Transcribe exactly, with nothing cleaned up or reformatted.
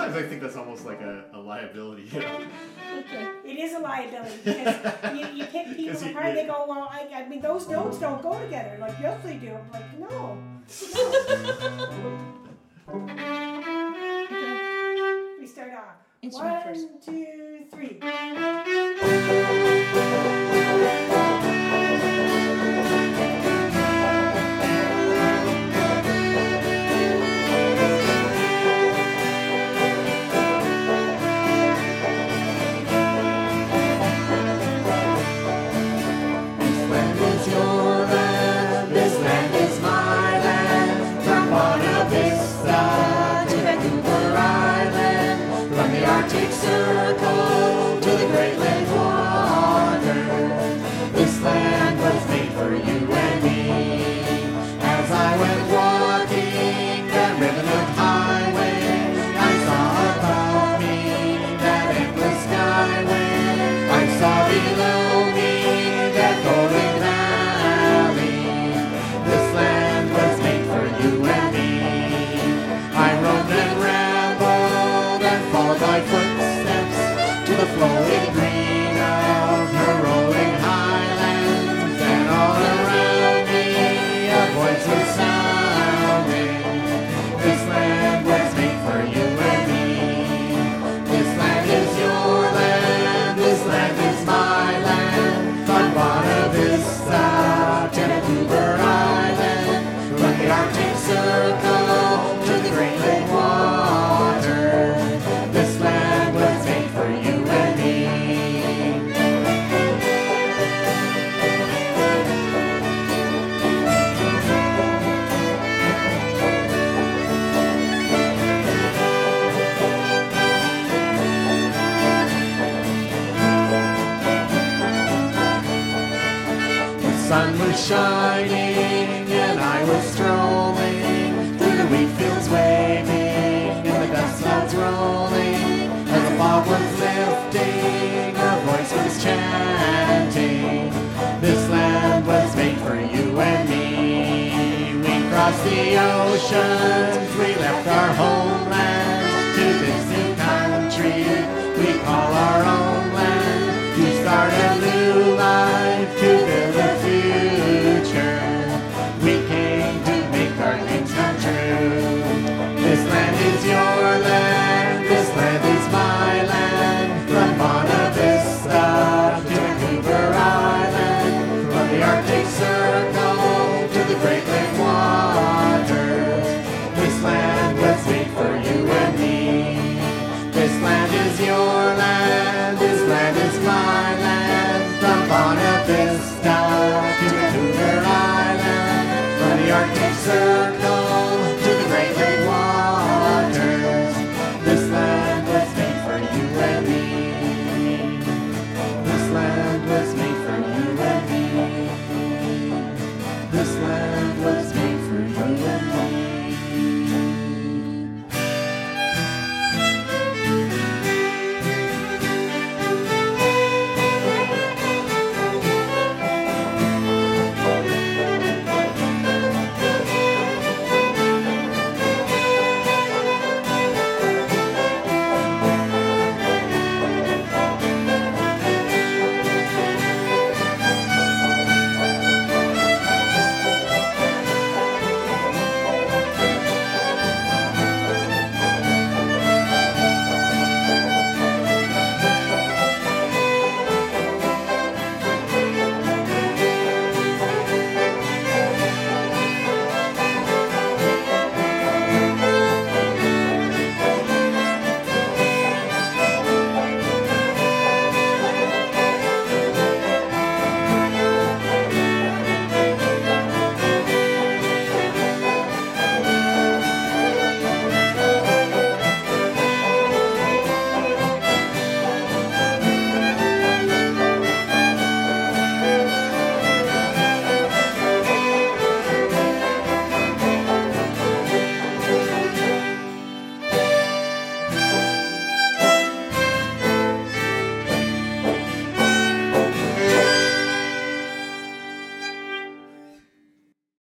sometimes I think that's almost like a, a liability, you know? Okay. It is a liability because you, you pick people you- apart. you- They go, well, I, I mean, those notes don't go together. Like, yes, they do. I'm like, no. Okay. We start off. Instrument One, first. two, three. Arctic Circle to the Great Lake water. This land was made for you and me. As I went walking that ribbon-hook highway, I saw above me that endless skyway. I saw below me that golden valley. This land was made for you and me. I roamed and rambled and followed my footsteps to the flowing green of her rolling highlands, and all around me a voice was sounding. This land was made for you and me. This land is your land, this land is my land. From Buena Vista to Vancouver Island, from the Arctic Circle to the Great Lake water. This land was made for you and me. The sun was shining and I was strolling through the wheat fields waving and the dust clouds rolling. As the fog was lifting, a voice was chanting. This land was made for you and me. We crossed the oceans, we left our homeland.